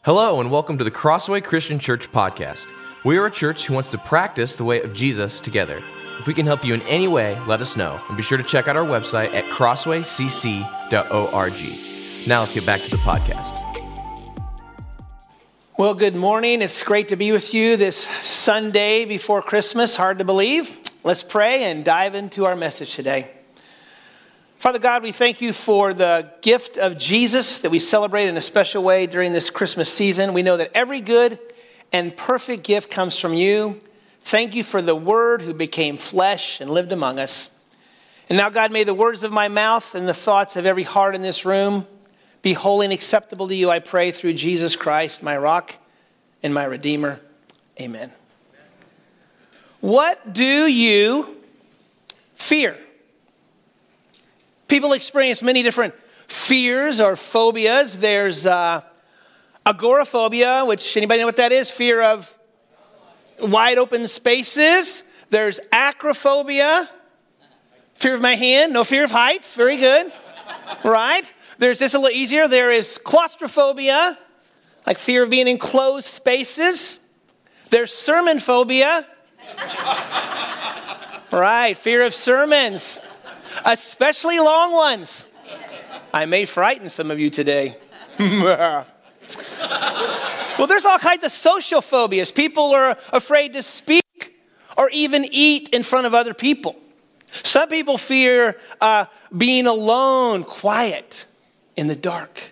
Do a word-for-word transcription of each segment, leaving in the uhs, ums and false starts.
Hello and welcome to the Crossway Christian Church podcast. We are a church who wants to practice the way of Jesus together. If we can help you in any way, let us know. And be sure to check out our website at crossway c c dot org. Now let's get back to the podcast. Well, good morning. It's great to be with you this Sunday before Christmas. Hard to believe. Let's pray and dive into our message today. Father God, we thank you for the gift of Jesus that we celebrate in a special way during this Christmas season. We know that every good and perfect gift comes from you. Thank you for the Word who became flesh and lived among us. And now, God, may the words of my mouth and the thoughts of every heart in this room be holy and acceptable to you, I pray, through Jesus Christ, my rock and my Redeemer. Amen. What do you fear? People experience many different fears or phobias. There's uh, agoraphobia, which, anybody know what that is? Fear of wide open spaces. There's acrophobia, fear of my hand. No fear of heights. Very good. Right? There's this a little easier. There is claustrophobia, like fear of being in closed spaces. There's sermon phobia. Right, fear of sermons. Especially long ones. I may frighten some of you today. Well, there's all kinds of social phobias. People are afraid to speak or even eat in front of other people. Some people fear uh, being alone, quiet, in the dark.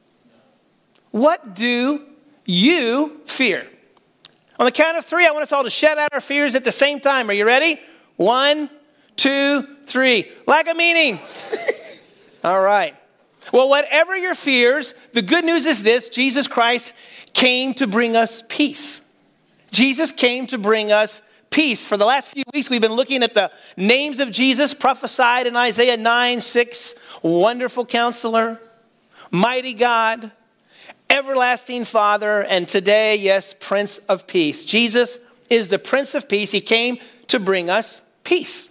What do you fear? On the count of three, I want us all to shout out our fears at the same time. Are you ready? One, two, three. Lack of meaning. All right. Well, whatever your fears, the good news is this: Jesus Christ came to bring us peace. Jesus came to bring us peace. For the last few weeks, we've been looking at the names of Jesus prophesied in Isaiah nine six. Wonderful Counselor, Mighty God, Everlasting Father, and today, yes, Prince of Peace. Jesus is the Prince of Peace. He came to bring us peace.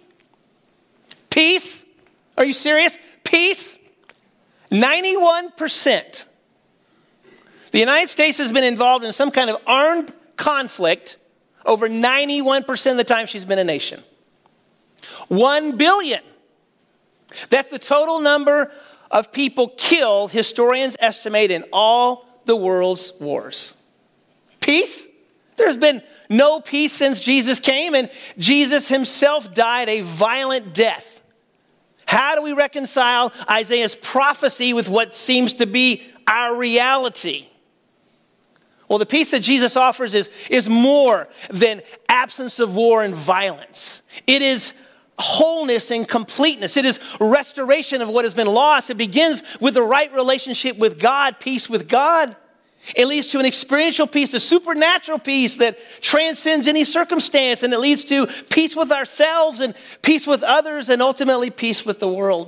Peace? Are you serious? Peace? ninety-one percent. The United States has been involved in some kind of armed conflict over ninety-one percent of the time she's been a nation. One billion. That's the total number of people killed, historians estimate, in all the world's wars. Peace? There's been no peace since Jesus came, and Jesus himself died a violent death. How do we reconcile Isaiah's prophecy with what seems to be our reality? Well, the peace that Jesus offers is, is more than absence of war and violence. It is wholeness and completeness. It is restoration of what has been lost. It begins with the right relationship with God, peace with God. It leads to an experiential peace, a supernatural peace that transcends any circumstance, and it leads to peace with ourselves and peace with others and ultimately peace with the world.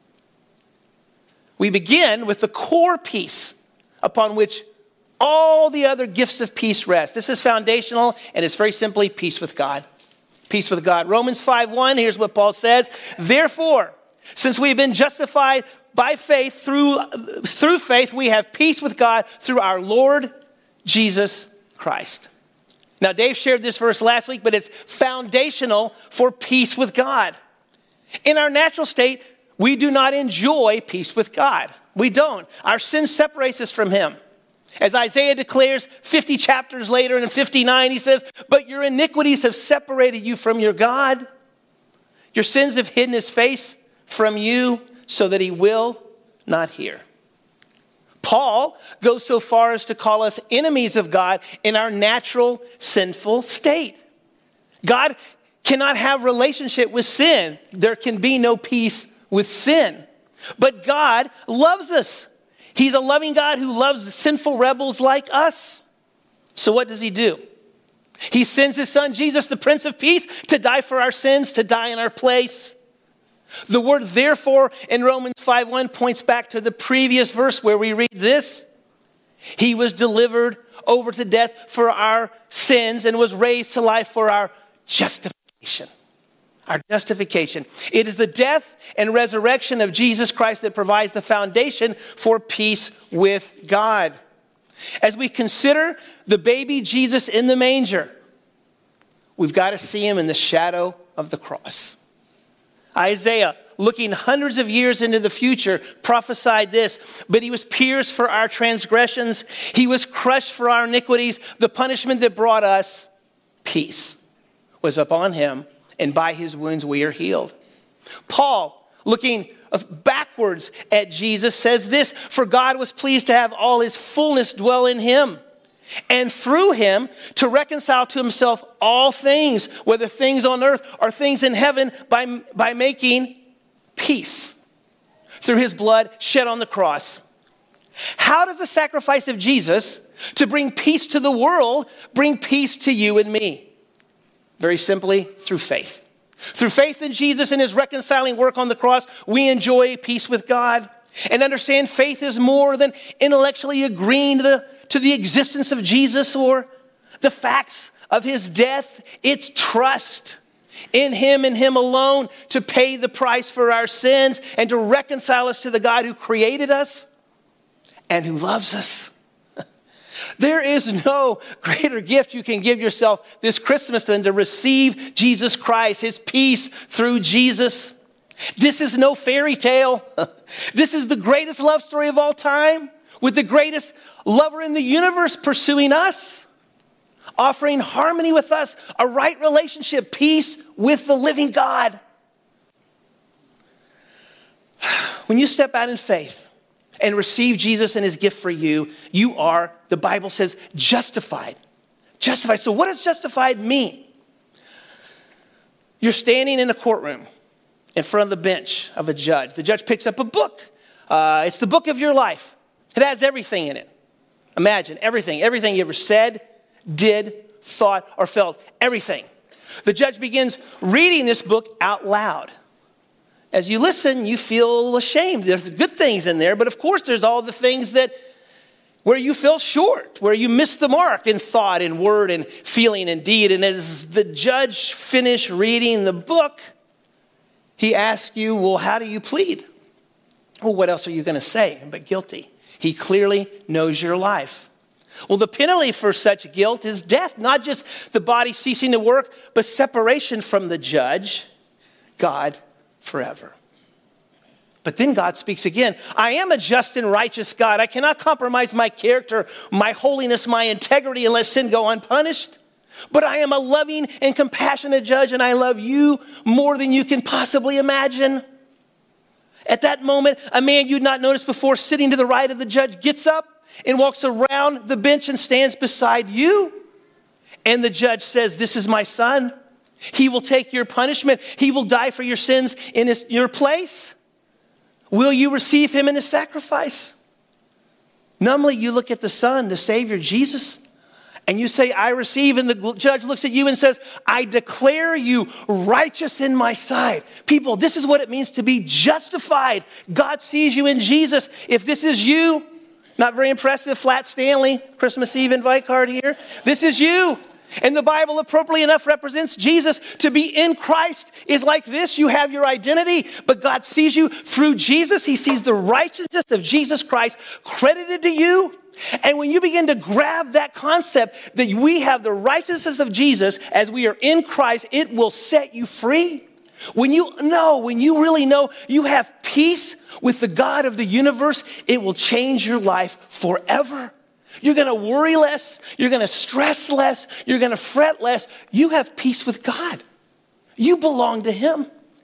We begin with the core peace upon which all the other gifts of peace rest. This is foundational, and it's very simply peace with God. Peace with God. Romans five one, here's what Paul says. Therefore, since we've been justified by faith, through, through faith, we have peace with God through our Lord Jesus Christ. Now, Dave shared this verse last week, but it's foundational for peace with God. In our natural state, we do not enjoy peace with God. We don't. Our sin separates us from him. As Isaiah declares fifty chapters later, and in fifty-nine, he says, but your iniquities have separated you from your God. Your sins have hidden his face from you so that he will not hear. Paul goes so far as to call us enemies of God in our natural sinful state. God cannot have relationship with sin. There can be no peace with sin. But God loves us. He's a loving God who loves sinful rebels like us. So what does he do? He sends his son, Jesus, the Prince of Peace, to die for our sins, to die in our place. The word therefore in Romans five one points back to the previous verse where we read this. He was delivered over to death for our sins and was raised to life for our justification. Our justification. It is the death and resurrection of Jesus Christ that provides the foundation for peace with God. As we consider the baby Jesus in the manger, we've got to see him in the shadow of the cross. Isaiah, looking hundreds of years into the future, prophesied this, but he was pierced for our transgressions. He was crushed for our iniquities. The punishment that brought us peace was upon him, and by his wounds we are healed. Paul, looking backwards at Jesus, says this, for God was pleased to have all his fullness dwell in him, and through him to reconcile to himself all things, whether things on earth or things in heaven, by, by making peace through his blood shed on the cross. How does the sacrifice of Jesus to bring peace to the world bring peace to you and me? Very simply, through faith. Through faith in Jesus and his reconciling work on the cross, we enjoy peace with God. And understand faith is more than intellectually agreeing to the, to the existence of Jesus or the facts of his death. It's trust in him and him alone to pay the price for our sins and to reconcile us to the God who created us and who loves us. There is no greater gift you can give yourself this Christmas than to receive Jesus Christ, his peace through Jesus. This is no fairy tale. This is the greatest love story of all time, with the greatest lover in the universe pursuing us, offering harmony with us, a right relationship, peace with the living God. When you step out in faith and receive Jesus and his gift for you, you are, the Bible says, justified. Justified. So what does justified mean? You're standing in a courtroom in front of the bench of a judge. The judge picks up a book. Uh, it's the book of your life. It has everything in it. Imagine everything, everything you ever said, did, thought, or felt, everything. The judge begins reading this book out loud. As you listen, you feel ashamed. There's good things in there, but of course there's all the things that where you fell short, where you missed the mark in thought and word and feeling and deed. And as the judge finished reading the book, he asks you, well, how do you plead? Well, what else are you going to say but guilty? He clearly knows your life. Well, the penalty for such guilt is death, not just the body ceasing to work, but separation from the judge, God, forever. But then God speaks again. I am a just and righteous God. I cannot compromise my character, my holiness, my integrity and let sin go unpunished. But I am a loving and compassionate judge, and I love you more than you can possibly imagine. At that moment, a man you'd not noticed before sitting to the right of the judge gets up and walks around the bench and stands beside you. And the judge says, this is my son. He will take your punishment. He will die for your sins in his, your place. Will you receive him in his sacrifice? Numbly, you look at the Son, the Savior, Jesus, and you say, I receive. And the judge looks at you and says, I declare you righteous in my sight. People, this is what it means to be justified. God sees you in Jesus. If this is you, not very impressive, Flat Stanley, Christmas Eve invite card here. This is you. And the Bible appropriately enough represents Jesus. To be in Christ is like this. You have your identity, but God sees you through Jesus. He sees the righteousness of Jesus Christ credited to you. And when you begin to grab that concept that we have the righteousness of Jesus as we are in Christ, it will set you free. When you know, when you really know you have peace with the God of the universe, it will change your life forever. You're going to worry less. You're going to stress less. You're going to fret less. You have peace with God. You belong to him.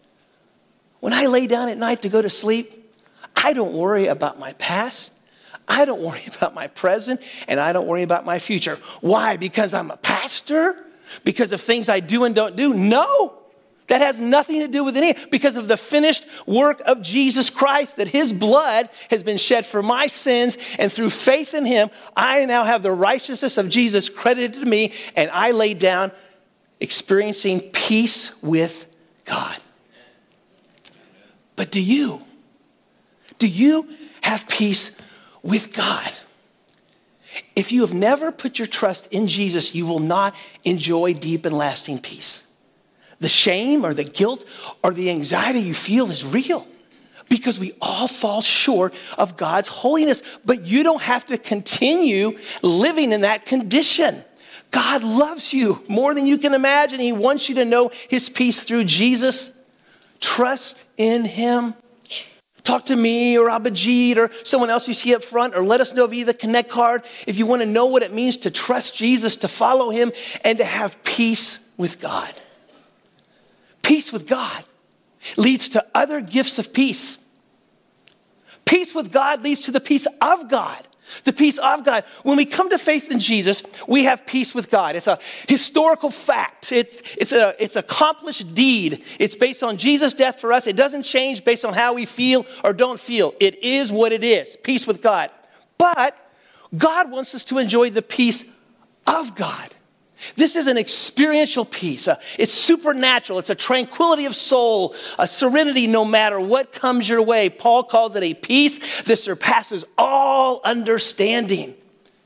When I lay down at night to go to sleep, I don't worry about my past. I don't worry about my present. And I don't worry about my future. Why? Because I'm a pastor? Because of things I do and don't do? No. That has nothing to do with any, because of the finished work of Jesus Christ, that his blood has been shed for my sins, and through faith in him, I now have the righteousness of Jesus credited to me, and I lay down experiencing peace with God. But do you? Do you have peace with God? If you have never put your trust in Jesus, you will not enjoy deep and lasting peace. The shame or the guilt or the anxiety you feel is real. Because we all fall short of God's holiness. But you don't have to continue living in that condition. God loves you more than you can imagine. He wants you to know his peace through Jesus. Trust in him. Talk to me or Abhijit or someone else you see up front, or let us know via the Connect card if you want to know what it means to trust Jesus, to follow him, and to have peace with God. Peace with God leads to other gifts of peace. Peace with God leads to the peace of God. The peace of God. When we come to faith in Jesus, we have peace with God. It's a historical fact. It's, it's a it's accomplished deed. It's based on Jesus' death for us. It doesn't change based on how we feel or don't feel. It is what it is. Peace with God. But God wants us to enjoy the peace of God. This is an experiential peace. Uh, it's supernatural. It's a tranquility of soul, a serenity no matter what comes your way. Paul calls it a peace that surpasses all understanding.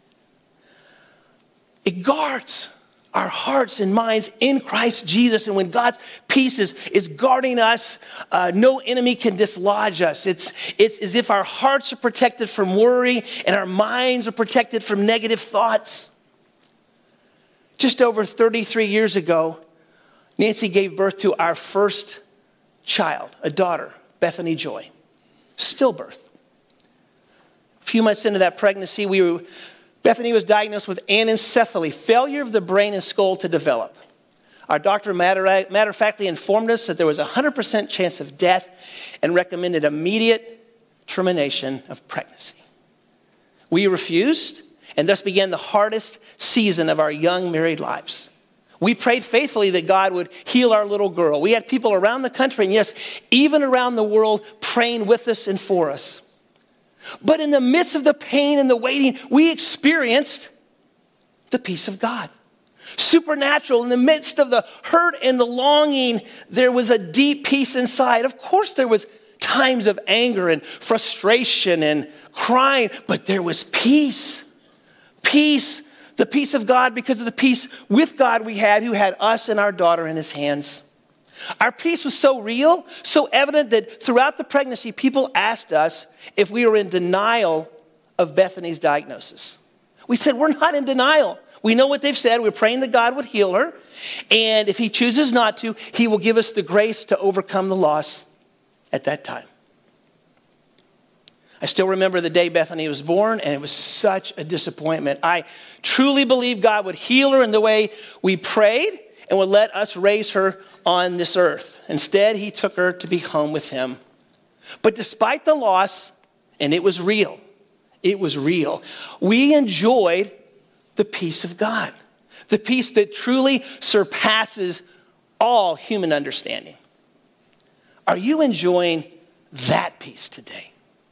It guards our hearts and minds in Christ Jesus. And when God's peace is, is guarding us, uh, no enemy can dislodge us. It's, it's as if our hearts are protected from worry and our minds are protected from negative thoughts. Just over thirty-three years ago, Nancy gave birth to our first child, a daughter, Bethany Joy. Stillbirth. A few months into that pregnancy, we were, Bethany was diagnosed with anencephaly, failure of the brain and skull to develop. Our doctor matter, matter of factly informed us that there was a one hundred percent chance of death and recommended immediate termination of pregnancy. We refused, and thus began the hardest season of our young married lives. We prayed faithfully that God would heal our little girl. We had people around the country, and yes, even around the world, praying with us and for us. But in the midst of the pain and the waiting, we experienced the peace of God. Supernatural. In the midst of the hurt and the longing, there was a deep peace inside. Of course, there was times of anger and frustration and crying, but there was peace. Peace, the peace of God, because of the peace with God we had, who had us and our daughter in his hands. Our peace was so real, so evident that throughout the pregnancy, people asked us if we were in denial of Bethany's diagnosis. We said, we're not in denial. We know what they've said. We're praying that God would heal her. And if he chooses not to, he will give us the grace to overcome the loss at that time. I still remember the day Bethany was born, and it was such a disappointment. I truly believed God would heal her in the way we prayed and would let us raise her on this earth. Instead, he took her to be home with him. But despite the loss, and it was real, it was real, we enjoyed the peace of God, the peace that truly surpasses all human understanding. Are you enjoying that peace today?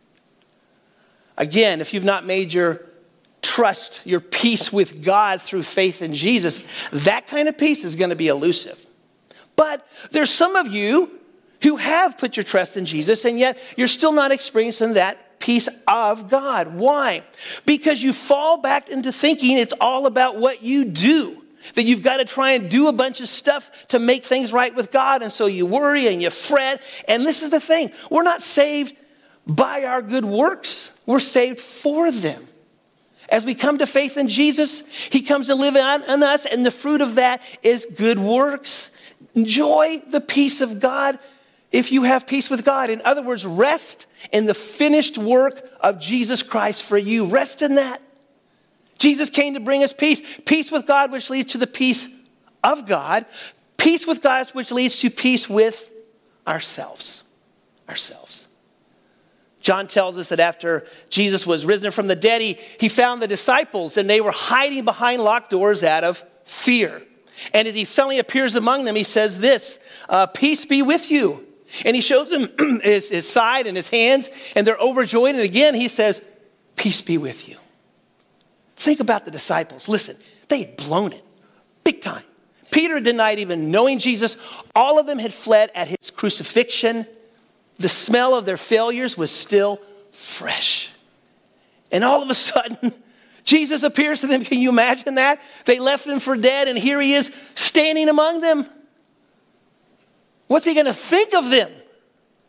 Again, if you've not made your trust, your peace with God through faith in Jesus, that kind of peace is going to be elusive. But there's some of you who have put your trust in Jesus, and yet you're still not experiencing that peace of God. Why? Because you fall back into thinking it's all about what you do, that you've got to try and do a bunch of stuff to make things right with God, and so you worry and you fret. And this is the thing, we're not saved by our good works. We're saved for them. As we come to faith in Jesus, he comes to live in, in us, and the fruit of that is good works. Enjoy the peace of God if you have peace with God. In other words, rest in the finished work of Jesus Christ for you. Rest in that. Jesus came to bring us peace. Peace with God, which leads to the peace of God. Peace with God, which leads to peace with ourselves. Ourselves. John tells us that after Jesus was risen from the dead, he, he found the disciples, and they were hiding behind locked doors out of fear. And as he suddenly appears among them, he says this, uh, peace be with you. And he shows them his, his side and his hands, and they're overjoyed. And again, he says, peace be with you. Think about the disciples. Listen, they had blown it big time. Peter denied even knowing Jesus. All of them had fled at his crucifixion. The smell of their failures was still fresh. And all of a sudden, Jesus appears to them. Can you imagine that? They left him for dead, and here he is standing among them. What's he going to think of them?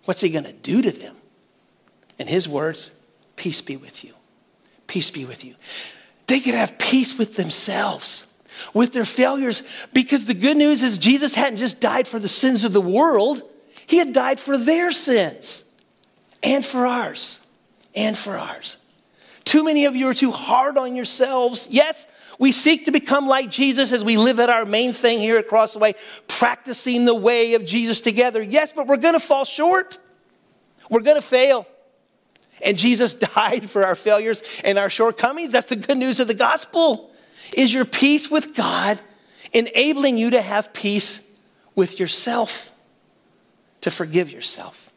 What's he going to do to them? In his words, peace be with you. Peace be with you. They could have peace with themselves, with their failures, because the good news is Jesus hadn't just died for the sins of the world. He had died for their sins and for ours and for ours. Too many of you are too hard on yourselves. Yes, we seek to become like Jesus as we live at our main thing here at Crossway, practicing the way of Jesus together. Yes, but we're going to fall short. We're going to fail. And Jesus died for our failures and our shortcomings. That's the good news of the gospel. Is your peace with God enabling you to have peace with yourself, to forgive yourself?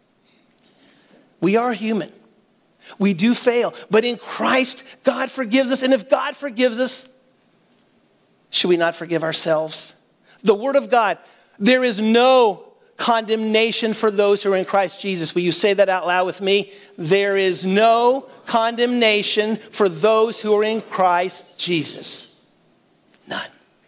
We are human. We do fail. But in Christ, God forgives us. And if God forgives us, should we not forgive ourselves? The Word of God, there is no condemnation for those who are in Christ Jesus. Will you say that out loud with me? There is no condemnation for those who are in Christ Jesus. None.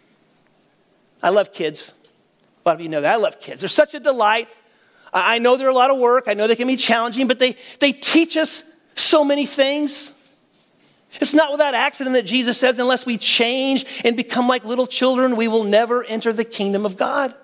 I love kids. A lot of you know that. I love kids. They're such a delight. I know they're a lot of work. I know they can be challenging, but they, they teach us so many things. It's not without accident that Jesus says, unless we change and become like little children, we will never enter the kingdom of God.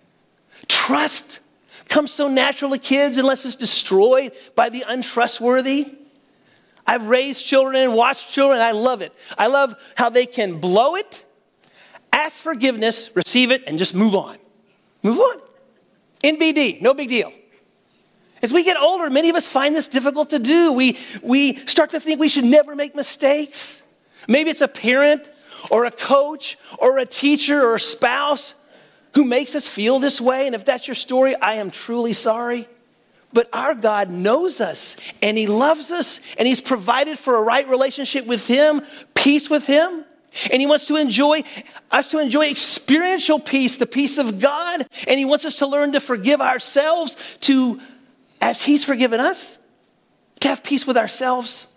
Trust comes so natural to kids unless it's destroyed by the untrustworthy. I've raised children and watched children, and I love it. I love how they can blow it, ask forgiveness, receive it, and just move on. Move on. N B D, no big deal. As we get older, many of us find this difficult to do. We, we start to think we should never make mistakes. Maybe it's a parent or a coach or a teacher or a spouse who makes us feel this way. And if that's your story, I am truly sorry. But our God knows us and he loves us and he's provided for a right relationship with him, peace with him. And he wants to enjoy us to enjoy experiential peace, the peace of God. And he wants us to learn to forgive ourselves, to, as he's forgiven us, to have peace with ourselves.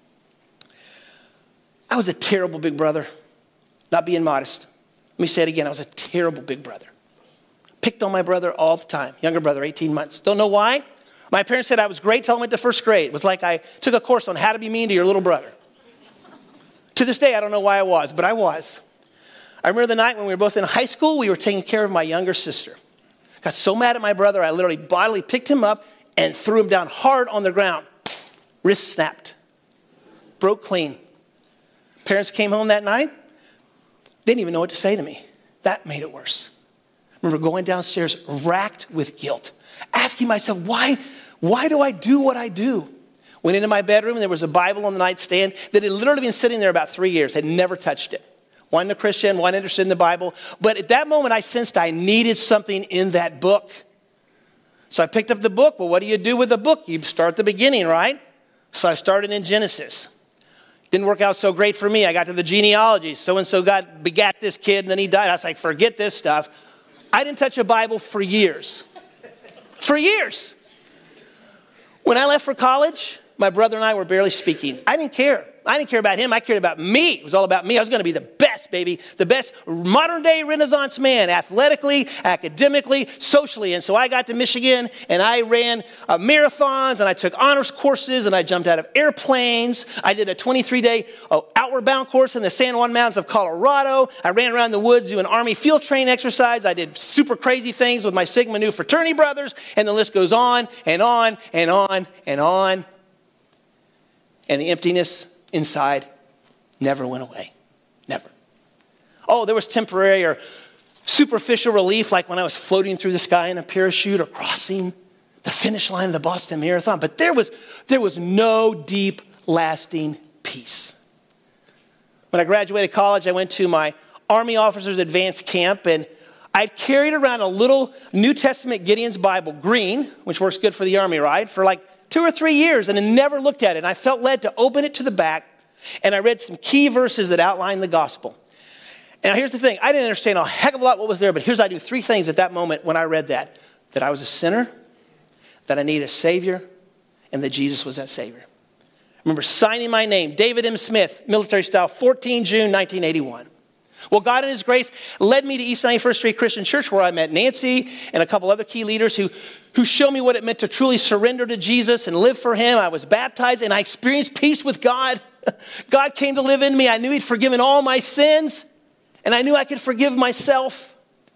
I was a terrible big brother, not being modest. Let me say it again. I was a terrible big brother. Picked on my brother all the time. Younger brother, eighteen months. Don't know why. My parents said I was great till I went to first grade. It was like I took a course on how to be mean to your little brother. To this day, I don't know why I was, but I was. I remember the night when we were both in high school, we were taking care of my younger sister. Got so mad at my brother, I literally bodily picked him up and threw him down hard on the ground. Wrist snapped. Broke clean. Parents came home that night. Didn't even know what to say to me. That made it worse. I remember going downstairs racked with guilt, asking myself, why, why do I do what I do? Went into my bedroom and there was a Bible on the nightstand that had literally been sitting there about three years, had never touched it. Wasn't a Christian, wasn't interested in the Bible. But at that moment I sensed I needed something in that book. So I picked up the book. Well, what do you do with a book? You start at the beginning, right? So I started in Genesis. Didn't work out so great for me. I got to the genealogy. So-and-so got begat this kid and then he died. I was like, forget this stuff. I didn't touch a Bible for years. For years. When I left for college, my brother and I were barely speaking. I didn't care. I didn't care about him. I cared about me. It was all about me. I was going to be the best, baby. The best modern day Renaissance man, athletically, academically, socially. And so I got to Michigan and I ran uh, marathons and I took honors courses and I jumped out of airplanes. I did a twenty-three day uh, outward bound course in the San Juan Mountains of Colorado. I ran around the woods doing Army field training exercise. I did super crazy things with my Sigma Nu fraternity brothers. And the list goes on and on and on and on. And the emptiness inside never went away. Never. Oh, there was temporary or superficial relief, like when I was floating through the sky in a parachute or crossing the finish line of the Boston Marathon. But there was, there was no deep, lasting peace. When I graduated college, I went to my Army Officers Advanced Camp, and I'd carried around a little New Testament Gideon's Bible, green, which works good for the Army, right? For like two or three years, and I never looked at it. And I felt led to open it to the back, and I read some key verses that outline the gospel. And here's the thing. I didn't understand a heck of a lot what was there, but here's I knew three things at that moment when I read that. That I was a sinner, that I needed a Savior, and that Jesus was that Savior. I remember signing my name, David M. Smith, military style, fourteen June nineteen eighty-one. Well, God in his grace led me to East ninety-first Street Christian Church, where I met Nancy and a couple other key leaders who, who showed me what it meant to truly surrender to Jesus and live for him. I was baptized and I experienced peace with God. God came to live in me. I knew he'd forgiven all my sins, and I knew I could forgive myself.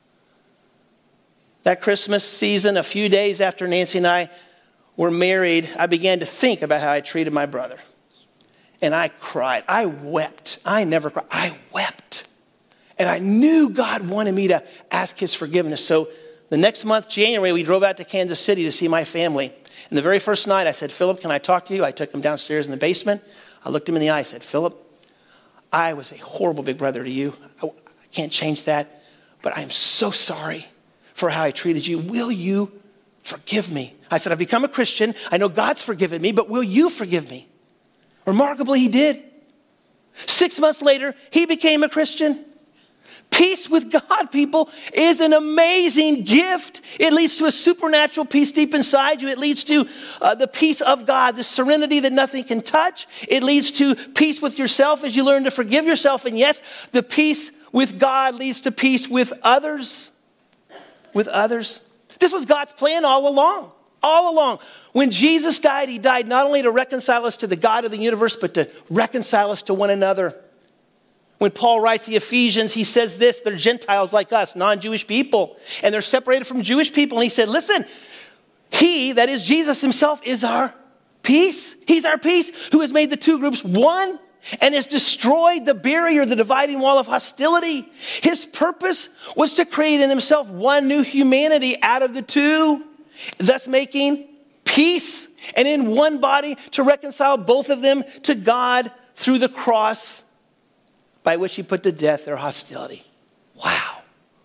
That Christmas season, a few days after Nancy and I were married, I began to think about how I treated my brother. And I cried. I wept. I never cried. I wept. And I knew God wanted me to ask his forgiveness. So the next month, January, we drove out to Kansas City to see my family. And the very first night, I said, Philip, can I talk to you? I took him downstairs in the basement. I looked him in the eye. I said, Philip, I was a horrible big brother to you. I, I can't change that. But I am so sorry for how I treated you. Will you forgive me? I said, I've become a Christian. I know God's forgiven me, but will you forgive me? Remarkably, he did. Six months later, he became a Christian. Peace with God, people, is an amazing gift. It leads to a supernatural peace deep inside you. It leads to uh, the peace of God, the serenity that nothing can touch. It leads to peace with yourself as you learn to forgive yourself. And yes, the peace with God leads to peace with others. With others. This was God's plan all along. All along. When Jesus died, he died not only to reconcile us to the God of the universe, but to reconcile us to one another. When Paul writes the Ephesians, he says this, they're Gentiles like us, non-Jewish people, and they're separated from Jewish people. And he said, listen, he, that is Jesus himself, is our peace. He's our peace, who has made the two groups one and has destroyed the barrier, the dividing wall of hostility. His purpose was to create in himself one new humanity out of the two, thus making peace, and in one body to reconcile both of them to God through the cross, by which he put to death their hostility. Wow.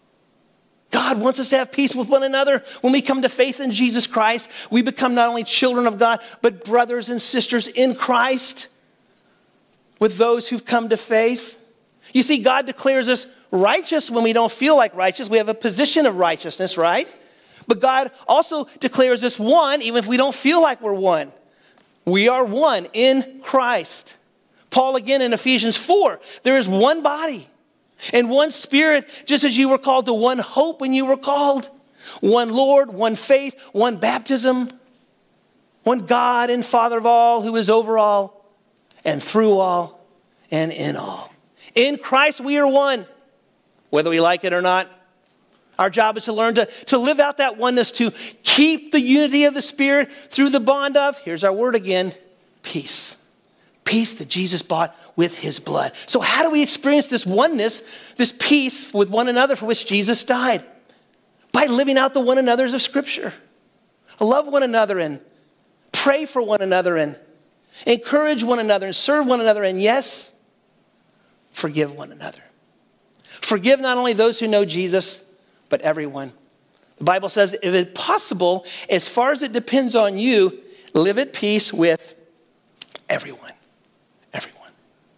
God wants us to have peace with one another. When we come to faith in Jesus Christ, we become not only children of God, but brothers and sisters in Christ with those who've come to faith. You see, God declares us righteous when we don't feel like righteous. We have a position of righteousness, right? But God also declares us one, even if we don't feel like we're one. We are one in Christ. Paul again in Ephesians four, there is one body and one spirit, just as you were called to one hope when you were called. One Lord, one faith, one baptism, one God and Father of all, who is over all and through all and in all. In Christ we are one, whether we like it or not. Our job is to learn to, to live out that oneness, to keep the unity of the Spirit through the bond of, here's our word again, peace. Peace that Jesus bought with his blood. So how do we experience this oneness, this peace with one another for which Jesus died? By living out the one another's of Scripture. Love one another and pray for one another and encourage one another and serve one another, and yes, forgive one another. Forgive not only those who know Jesus, but everyone. The Bible says, if it's possible, as far as it depends on you, live at peace with everyone. Everyone.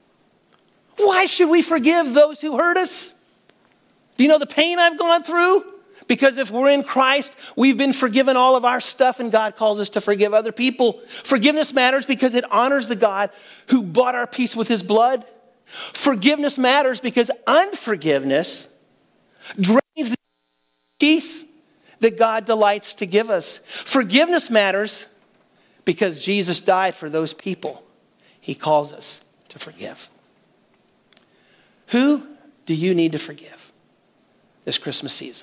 Why should we forgive those who hurt us? Do you know the pain I've gone through? Because if we're in Christ, we've been forgiven all of our stuff, and God calls us to forgive other people. Forgiveness matters because it honors the God who bought our peace with his blood. Forgiveness matters because unforgiveness drains the peace that God delights to give us. Forgiveness matters because Jesus died for those people he calls us to forgive. Who do you need to forgive this Christmas season?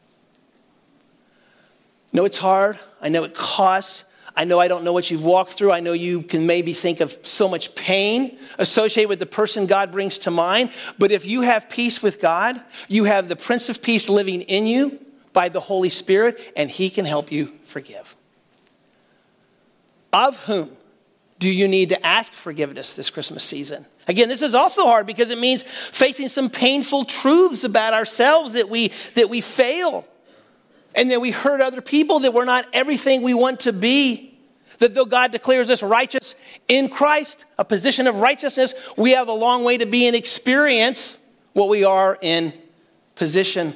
I know it's hard. I know it costs. I know I don't know what you've walked through. I know you can maybe think of so much pain associated with the person God brings to mind. But if you have peace with God, you have the Prince of Peace living in you by the Holy Spirit, and he can help you forgive. Of whom do you need to ask forgiveness this Christmas season? Again, this is also hard because it means facing some painful truths about ourselves, that we that we fail and that we hurt other people, that we're not everything we want to be. That though God declares us righteous in Christ, a position of righteousness, we have a long way to be and experience what we are in position.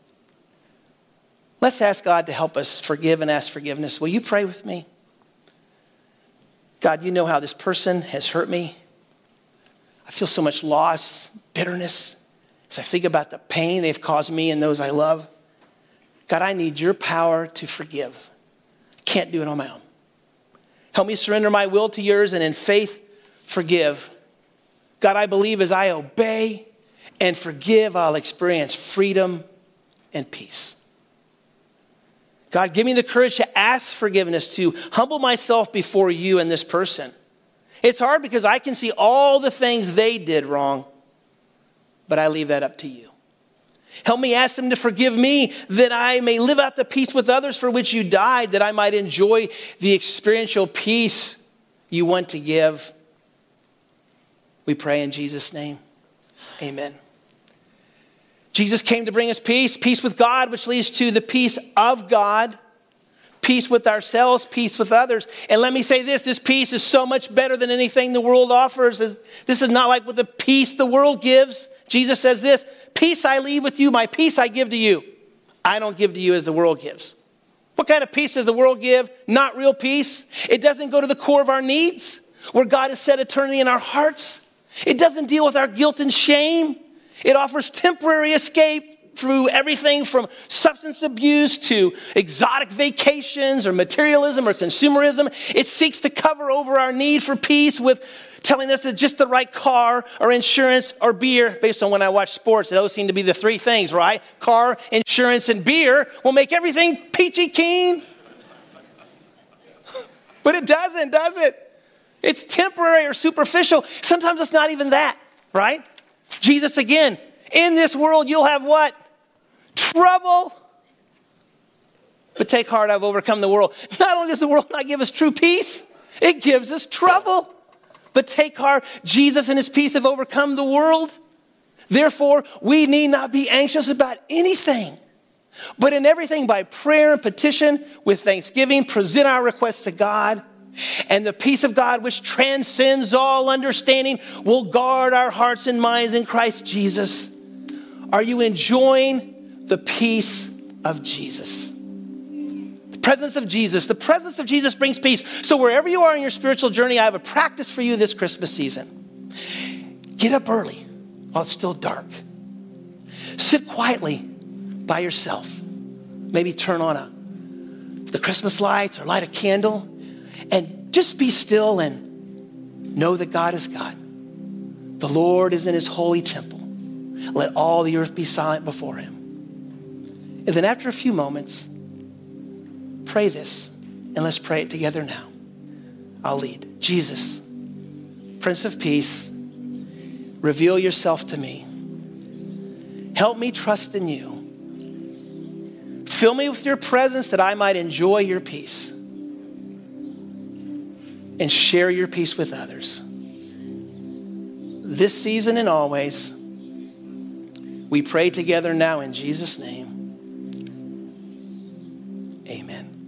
Let's ask God to help us forgive and ask forgiveness. Will you pray with me? God, you know how this person has hurt me. I feel so much loss, bitterness, as I think about the pain they've caused me and those I love, God, I need your power to forgive. I can't do it on my own. Help me surrender my will to yours and in faith forgive. God, I believe as I obey and forgive, I'll experience freedom and peace. God, give me the courage to ask forgiveness, to humble myself before you and this person. It's hard because I can see all the things they did wrong, but I leave that up to you. Help me ask them to forgive me that I may live out the peace with others for which you died, that I might enjoy the experiential peace you want to give. We pray in Jesus' name. Amen. Jesus came to bring us peace, peace with God, which leads to the peace of God, peace with ourselves, peace with others. And let me say this, this peace is so much better than anything the world offers. This is not like what the peace the world gives. Jesus says this, peace I leave with you, my peace I give to you. I don't give to you as the world gives. What kind of peace does the world give? Not real peace. It doesn't go to the core of our needs, where God has set eternity in our hearts. It doesn't deal with our guilt and shame. It offers temporary escape through everything from substance abuse to exotic vacations or materialism or consumerism. It seeks to cover over our need for peace with telling us that just the right car or insurance or beer, based on when I watch sports, those seem to be the three things, right? Car, insurance, and beer will make everything peachy keen. But it doesn't, does it? It's temporary or superficial. Sometimes it's not even that, right? Jesus again, in this world you'll have what? Trouble. But take heart, I've overcome the world. Not only does the world not give us true peace, it gives us trouble. But take heart, Jesus and his peace have overcome the world. Therefore, we need not be anxious about anything, but in everything by prayer and petition with thanksgiving, present our requests to God. And the peace of God, which transcends all understanding, will guard our hearts and minds in Christ Jesus. Are you enjoying the peace of Jesus? The presence of Jesus. The presence of Jesus brings peace. So wherever you are in your spiritual journey, I have a practice for you this Christmas season. Get up early while it's still dark. Sit quietly by yourself. Maybe turn on a, the Christmas lights or light a candle. And just be still and know that God is God. The Lord is in his holy temple. Let all the earth be silent before him. And then after a few moments, pray this. And let's pray it together now. I'll lead. Jesus, Prince of Peace, reveal yourself to me. Help me trust in you. Fill me with your presence that I might enjoy your peace and share your peace with others. This season and always, we pray together now in Jesus' name. Amen.